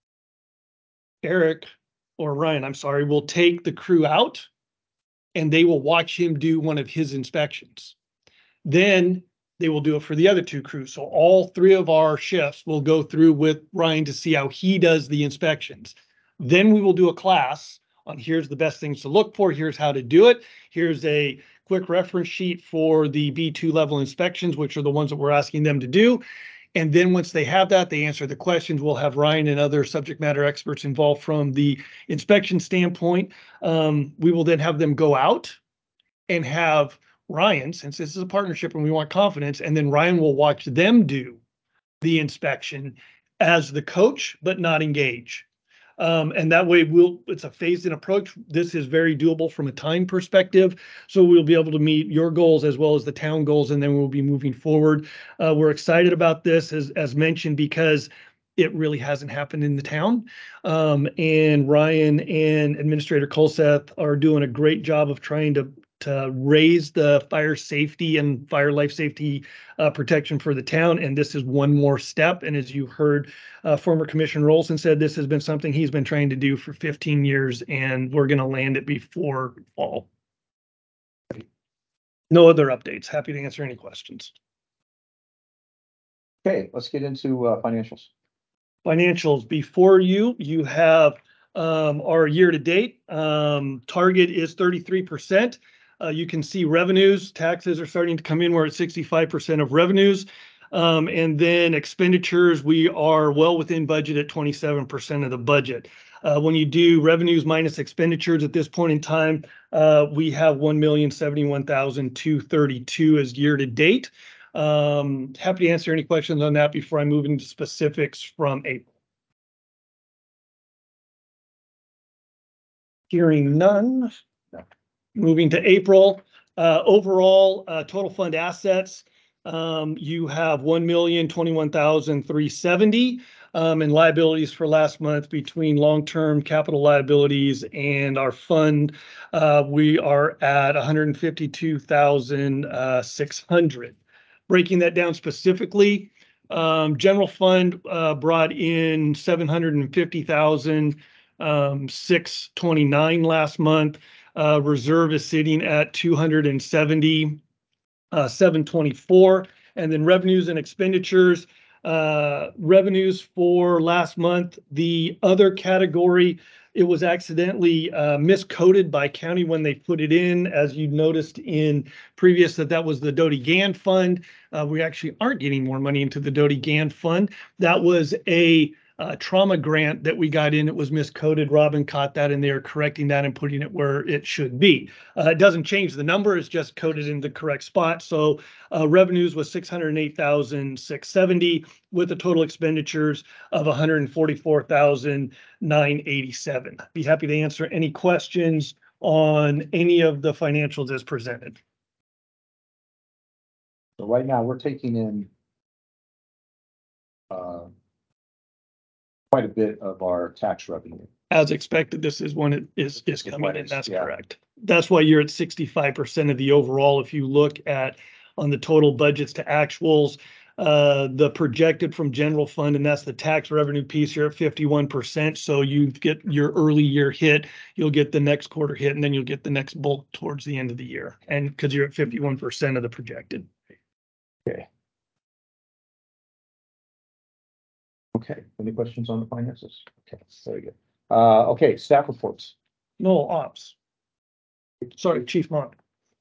Eric or Ryan, I'm sorry, will take the crew out and they will watch him do one of his inspections. Then they will do it for the other two crews. So all three of our shifts will go through with Ryan to see how he does the inspections. Then we will do a class on here's the best things to look for. Here's how to do it. Here's a quick reference sheet for the B2 level inspections, which are the ones that we're asking them to do. And then once they have that, they answer the questions. We'll have Ryan and other subject matter experts involved from the inspection standpoint. We will then have them go out and have Ryan, since this is a partnership and we want confidence, and then Ryan will watch them do the inspection as the coach, but not engage. And that way it's a phased in approach. This is very doable from a time perspective. So we'll be able to meet your goals as well as the town goals, and then we'll be moving forward. We're excited about this as mentioned, because it really hasn't happened in the town. And Ryan and Administrator Colseth are doing a great job of trying to raise the fire safety and fire life safety protection for the town. And this is one more step. And as you heard, former Commissioner Olson said, this has been something he's been trying to do for 15 years, and we're going to land it before fall. No other updates. Happy to answer any questions. Okay, let's get into financials. Financials before you have our year to date. Target is 33%. You can see revenues, taxes are starting to come in. We're at 65% of revenues. And then expenditures, we are well within budget at 27% of the budget. When you do revenues minus expenditures at this point in time, we have $1,071,232 as year to date. Happy to answer any questions on that before I move into specifics from April. Hearing none. Moving to April, overall total fund assets, you have $1,021,370, and liabilities for last month between long-term capital liabilities and our fund, we are at $152,600. Breaking that down specifically, general fund brought in $750,629 last month. Reserve is sitting at $270,724, and then revenues and expenditures. Revenues for last month, the other category, it was accidentally miscoded by county when they put it in. As you noticed in previous, that was the Doty Gann Fund. We actually aren't getting more money into the Doty Gann Fund. That was a trauma grant that we got in. It was miscoded. Robin caught that, and they are correcting that and putting it where it should be. It doesn't change the number. It's just coded in the correct spot. So revenues was $608,670 with the total expenditures of $144,987. Be happy to answer any questions on any of the financials as presented. So right now we're taking in quite a bit of our tax revenue. As expected, this is when it is coming in. That's yeah. correct. That's why you're at 65% of the overall. If you look at on the total budgets to actuals, the projected from general fund, and that's the tax revenue piece, you're at 51%. So you get your early year hit, you'll get the next quarter hit, and then you'll get the next bulk towards the end of the year. And because you're at 51% of the projected. Okay. Okay, any questions on the finances? Okay, very good. Okay, staff reports. No ops. Sorry, Chief Mont.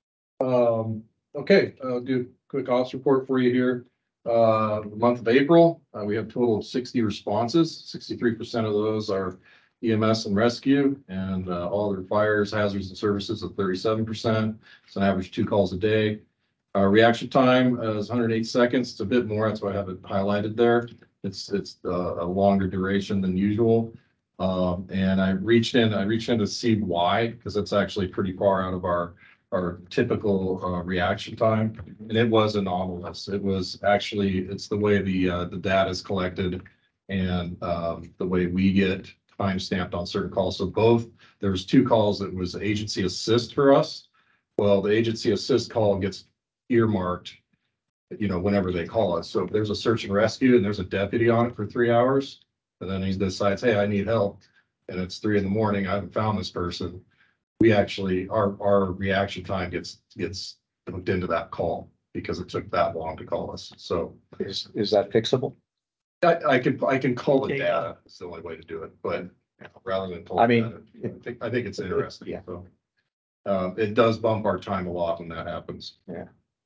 Okay, I'll do a quick ops report for you here. The month of April, we have a total of 60 responses. 63% of those are EMS and rescue, and all their fires, hazards, and services at 37%. It's an average 2 calls a day. Reaction time is 108 seconds. It's a bit more. That's why I have it highlighted there. It's a longer duration than usual. And I reached in to see why, because it's actually pretty far out of our typical reaction time, and it was anomalous. It was actually, it's the way the data is collected and the way we get time stamped on certain calls. So both, there was 2 calls that was agency assist for us. Well, the agency assist call gets earmarked, whenever they call us. So if there's a search and rescue and there's a deputy on it for 3 hours, and then he decides, hey, I need help, and it's 3 a.m, I haven't found this person. We actually, our reaction time gets hooked into that call because it took that long to call us. So Is that fixable? I can call it Okay. data. It's the only way to do it, but rather than. I mean, I think it's interesting. Yeah. So, it does bump our time a lot when that happens. Yeah.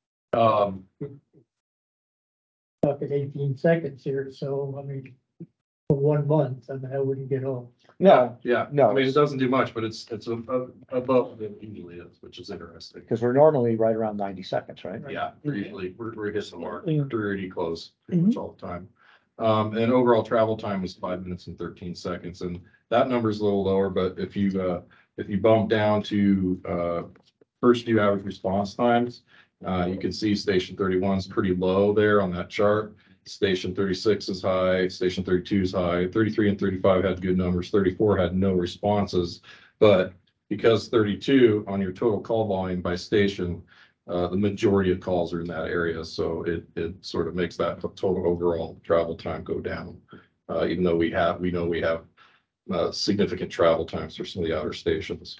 Talking 18 seconds here, so I mean, for 1 month, I mean, I wouldn't get home. No, Yeah, No. I mean, it doesn't do much, but it's above what it usually is, which is interesting. because we're normally right around 90 seconds, right? Yeah, we're usually, we're hitting the mark, Yeah. pretty close, pretty much all the time. And overall travel time was 5 minutes and 13 seconds, and that number is a little lower, but if you bump down to, first due average response times, you can see station 31 is pretty low there on that chart. Station 36 is high, station 32 is high, 33 and 35 had good numbers, 34 had no responses. But because 32 on your total call volume by station, the majority of calls are in that area, so it sort of makes that total overall travel time go down. Even though we know we have significant travel times for some of the outer stations.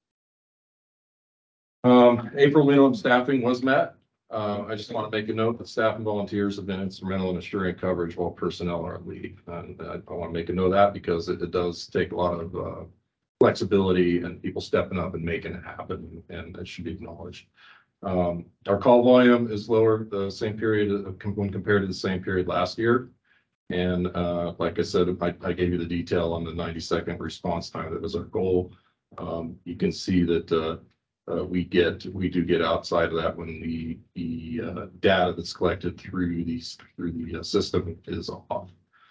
April minimum staffing was met. I just want to make a note that staff and volunteers have been instrumental in assuring coverage while personnel are on leave. And I want to make a note of that because it does take a lot of flexibility and people stepping up and making it happen, and it should be acknowledged. Our call volume is lower the same period when compared to the same period last year. And like I said, I gave you the detail on the 90-second response time. That was our goal. You can see that we do get outside of that when the data that's collected through the system is off.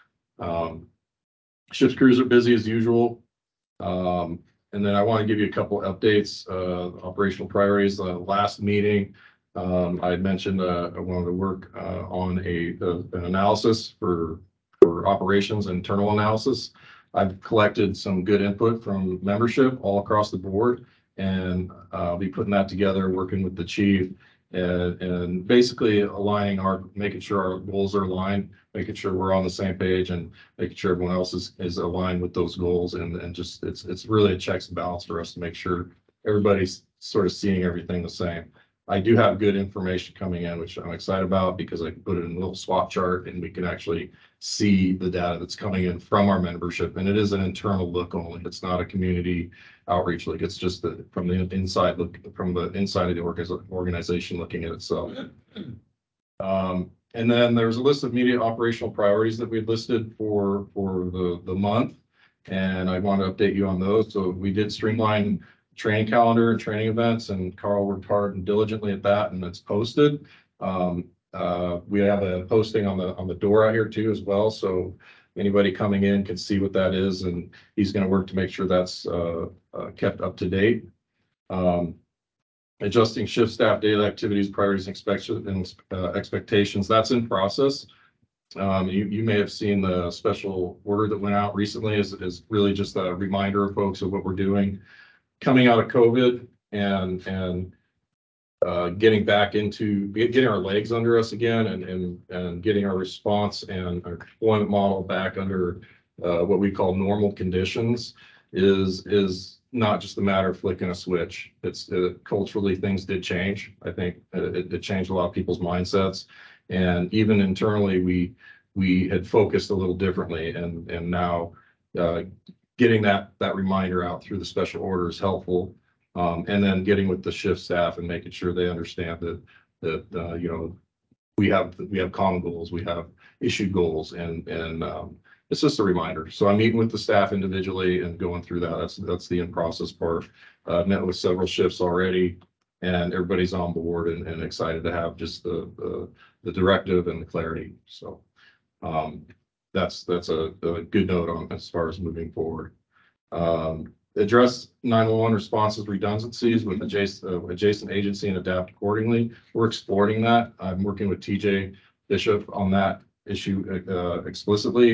Shift crews are busy as usual. And then I want to give you a couple updates, operational priorities. Last meeting, I had mentioned I wanted to work on an analysis for operations, internal analysis. I've collected some good input from membership all across the board, and I'll be putting that together, working with the chief, and basically making sure our goals are aligned, making sure we're on the same page, and making sure everyone else is aligned with those goals. And just it's really a checks and balance for us to make sure everybody's sort of seeing everything the same. I do have good information coming in, which I'm excited about because I can put it in a little SWOT chart and we can actually see the data that's coming in from our membership. And it is an internal look only. It's not a community outreach look. It's just from the inside of the organization looking at itself. And then there's a list of immediate operational priorities that we had listed for the month. And I want to update you on those. So we did streamline training calendar and training events, and Carl worked hard and diligently at that, and it's posted. We have a posting on the door out here too as well, so anybody coming in can see what that is, and he's going to work to make sure that's kept up to date. Adjusting shift staff daily activities, priorities, and expectations, that's in process. You may have seen the special order that went out recently is really just a reminder of folks of what we're doing coming out of COVID and getting back into getting our legs under us again and getting our response and our deployment model back under what we call normal conditions is not just a matter of flicking a switch. It's culturally things did change. I think it changed a lot of people's mindsets, and even internally we had focused a little differently, and now getting that reminder out through the special order is helpful. And then getting with the shift staff and making sure they understand that we have common goals, we have issued goals, and it's just a reminder. So I'm meeting with the staff individually and going through that. That's the in-process part. Met with several shifts already, and everybody's on board and excited to have just the directive and the clarity. So that's a good note on as far as moving forward. Address 911 responses redundancies with adjacent agency and adapt accordingly. We're exploring that. I'm working with TJ Bishop on that issue explicitly.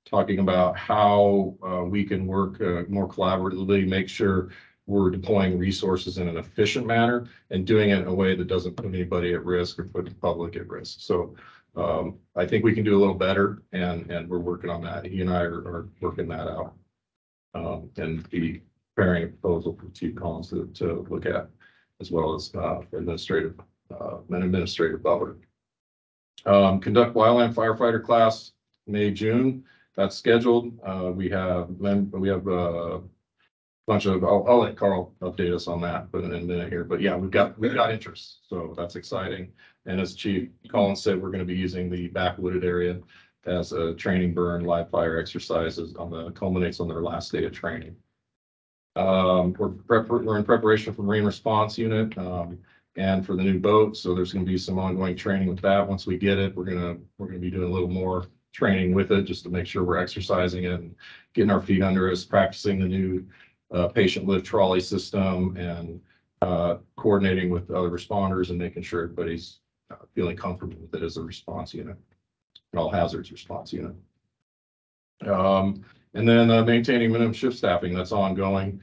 talking about how we can work more collaboratively, make sure we're deploying resources in an efficient manner and doing it in a way that doesn't put anybody at risk or put the public at risk. So I think we can do a little better, and we're working on that. He and I are working that out, and be preparing a proposal for Chief Collins to look at, as well as an administrative butler. Conduct wildland firefighter class May, June. That's scheduled. We have a bunch of, I'll let Carl update us on that, but in a minute here. But yeah, we've got interest, so that's exciting. And as Chief Collins said, we're going to be using the backwooded area as a training burn live fire exercises culminates on their last day of training. We're in preparation for Marine Response Unit and for the new boat. So there's going to be some ongoing training with that. Once we get it, we're going to be doing a little more training with it just to make sure we're exercising it and getting our feet under us, practicing the new patient lift trolley system, and coordinating with other responders and making sure everybody's feeling comfortable with it as a response unit, an all hazards response unit. And then maintaining minimum shift staffing, that's ongoing.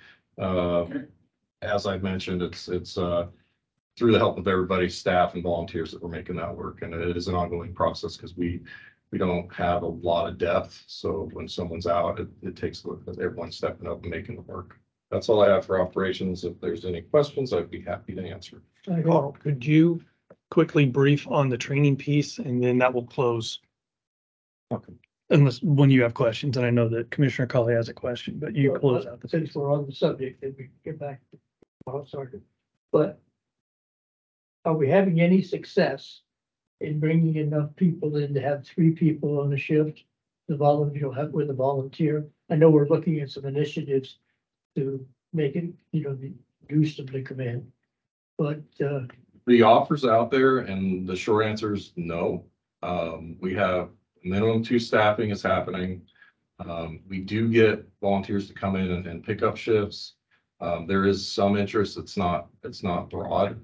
As I've mentioned, it's through the help of everybody's staff and volunteers that we're making that work. And it is an ongoing process because we don't have a lot of depth. So when someone's out, it takes everyone stepping up and making it work. That's all I have for operations. If there's any questions, I'd be happy to answer. Carl, could you quickly brief on the training piece, and then that will close? Okay. Unless when you have questions, and I know that Commissioner Colley has a question, but you close out the. Since we're on the subject, then we can get back to Sergeant. But are we having any success in bringing enough people in to have 3 people on the shift? The volunteer, with a volunteer. I know we're looking at some initiatives to make it, reduce them to come in. But The offer's out there, and the short answer is no. We have minimum 2 staffing is happening. We do get volunteers to come in and pick up shifts. There is some interest. It's not broad.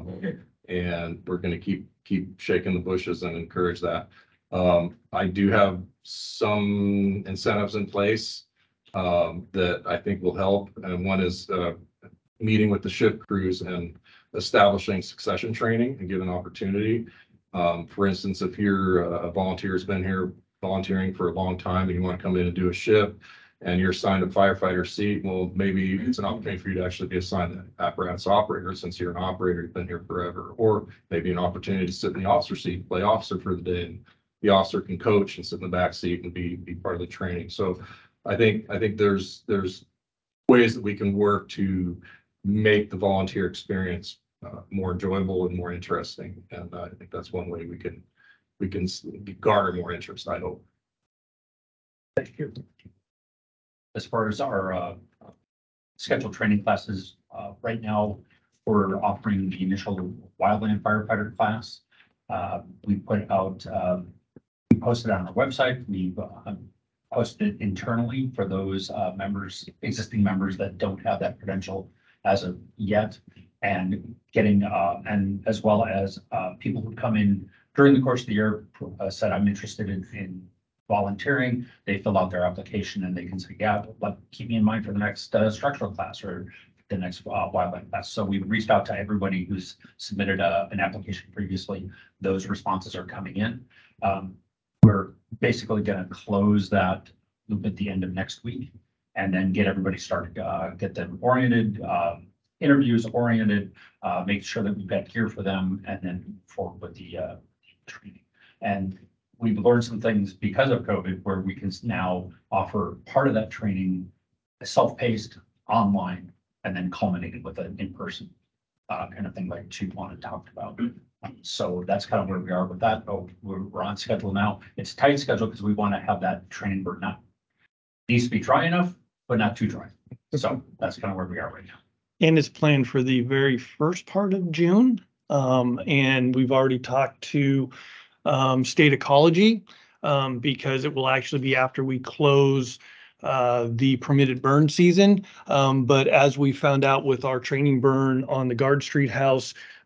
And we're going to keep shaking the bushes and encourage that. I do have some incentives in place that I think will help. And one is meeting with the shift crews and establishing succession training and give an opportunity. For instance, if you're a volunteer who's been here volunteering for a long time and you want to come in and do a shift and you're assigned a firefighter seat, well, maybe it's an opportunity for you to actually be assigned an apparatus operator since you're an operator, you've been here forever, or maybe an opportunity to sit in the officer seat, play officer for the day, and the officer can coach and sit in the back seat and be part of the training. So I think there's ways that we can work to make the volunteer experience more enjoyable and more interesting. And I think that's one way we can garner more interest, I hope. thank you. As far as our scheduled training classes, right now we're offering the initial wildland firefighter class. We put out, we posted on our website. We've posted internally for those existing members that don't have that credential as of yet, and getting and as well as people who come in during the course of the year said, I'm interested in volunteering. They fill out their application and they can say, yeah, keep me in mind for the next structural class or the next wildland class. So we've reached out to everybody who's submitted an application previously. Those responses are coming in. We're basically going to close that loop at the end of next week and then get everybody started, get them oriented, interviews oriented, make sure that we've got gear for them, and then move forward with the training. And we've learned some things because of COVID where we can now offer part of that training self-paced online and then culminated with an in-person kind of thing like Chief Juan talked about. So that's kind of where we are with that. Oh, we're on schedule now. It's a tight schedule because we want to have that training burn not needs to be dry enough, but not too dry. So that's kind of where we are right now. And it's planned for the very first part of June. And we've already talked to State Ecology because it will actually be after we close the permitted burn season. But as we found out with our training burn on the Guard Street house,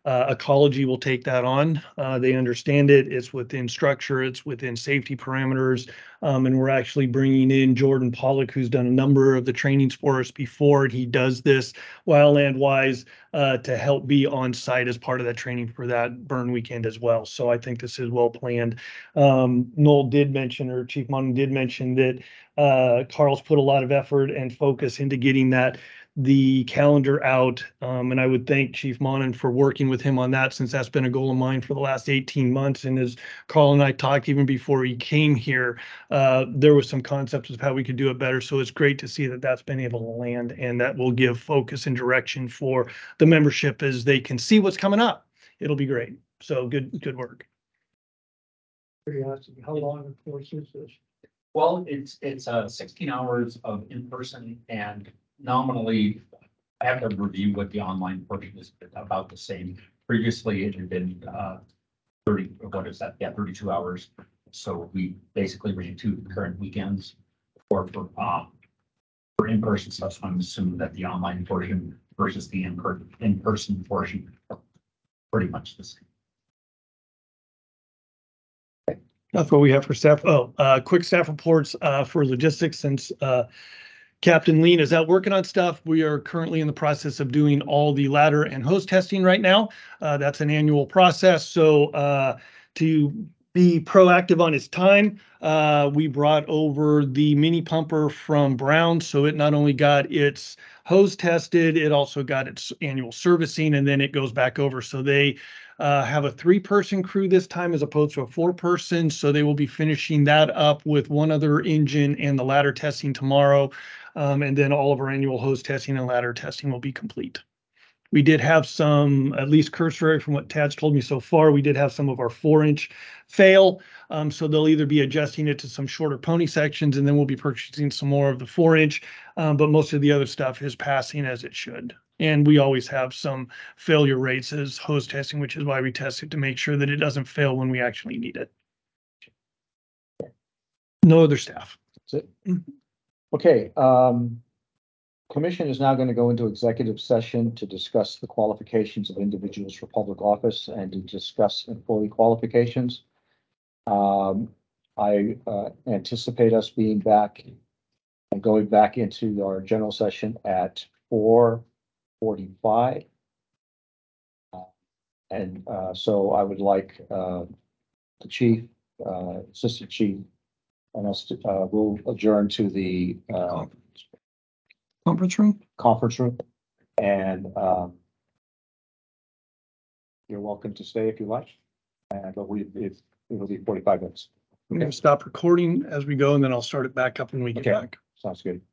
Ecology will take that on. They understand it. It's within structure. It's within safety parameters. And we're actually bringing in Jordan Pollock, who's done a number of the trainings for us before. He does this wildland wise to help be on site as part of that training for that burn weekend as well. So I think this is well planned. Noel did mention, or Chief Monin did mention that Carl's put a lot of effort and focus into getting the calendar out. And I would thank Chief Monin for working with him on that, since that's been a goal of mine for the last 18 months. And as Carl and I talked even before he came here, there was some concepts of how we could do it better. So it's great to see that that's been able to land, and that will give focus and direction for the membership as they can see what's coming up. It'll be great. So good work. Curiosity, how long of course is this? Well, it's 16 hours of in-person, and nominally, I have to review what the online portion is, about the same. Previously, it had been 30, what is that? Yeah, 32 hours. So we basically ran 2 concurrent weekends for in-person stuff. So I'm assuming that the online portion versus the in-person portion are pretty much the same. That's what we have for staff. Quick staff reports for logistics, since Captain Lean is out working on stuff. We are currently in the process of doing all the ladder and hose testing right now. That's an annual process. So to be proactive on his time, we brought over the mini pumper from Brown. So it not only got its hose tested, it also got its annual servicing, and then it goes back over. So they have a 3-person crew this time as opposed to a 4-person. So they will be finishing that up with one other engine and the ladder testing tomorrow. And then all of our annual hose testing and ladder testing will be complete. We did have some, at least cursory from what Tad's told me so far, we did have some of our 4-inch fail. So they'll either be adjusting it to some shorter pony sections, and then we'll be purchasing some more of the 4-inch. But most of the other stuff is passing as it should. And we always have some failure rates as hose testing, which is why we test it to make sure that it doesn't fail when we actually need it. No other staff. That's it. Okay, commission is now going to go into executive session to discuss the qualifications of individuals for public office and to discuss employee qualifications. I anticipate us being back and going back into our general session at 4:45. And so I would like the chief, assistant chief, and us to, we'll adjourn to the Conference room? conference room. And you're welcome to stay if you like. But it'll be 45 minutes. I'm going to stop recording as we go, and then I'll start it back up when we get Okay. back. Sounds good.